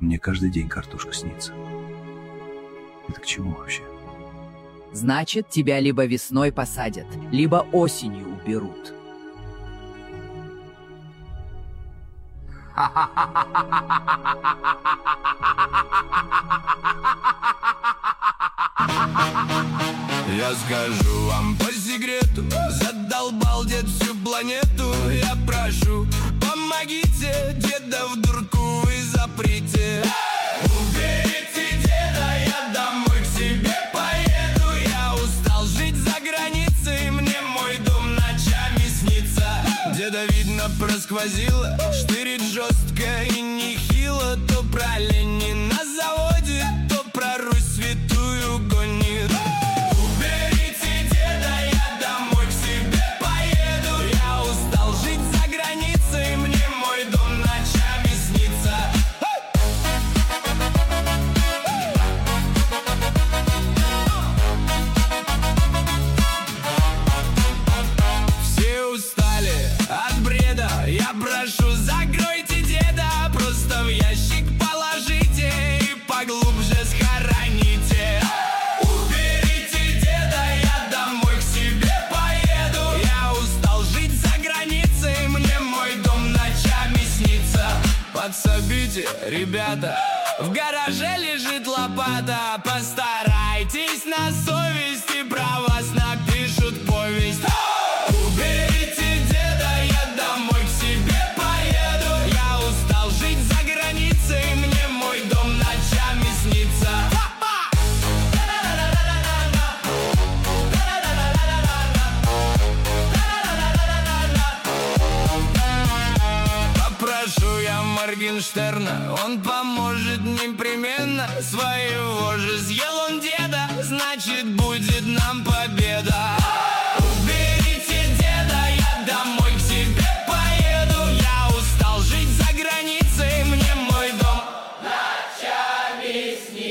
Мне каждый день картошка снится. Это к чему вообще? Значит, тебя либо весной посадят, либо осенью уберут. Я скажу вам по секрету, задолбал дед всю планету. Я прошу, помогите, деда в дурку и заприте. Уберите деда, я домой к себе поеду. Я устал жить за границей, мне мой дом ночами снится. Деда видно просквозило, штырит жестко и нехило. То про Ленина на заводе, то про Русь святую гонит. Уберите деда, я домой к себе поеду. Я устал жить за границей, мне мой дом ночами снится. Все устали от бреда, я прошу, закройте деда. Просто в ящик положите и поглубже схороните. Уберите деда, я домой к себе поеду. Я устал жить за границей, мне мой дом ночами снится. Подсобите, ребята, в гараже лежит лопата. Постарайтесь на совести, про вас напишут повесть. Уберите деда, я домой к себе поеду. Я устал жить за границей, мне мой дом ночами снится. Попрошу я Моргенштерна, он поможет непременно. Своего же съел он деда, значит будет нам победа. Уберите деда, я домой к себе поеду. Я устал жить за границей, мне мой дом ночами снится.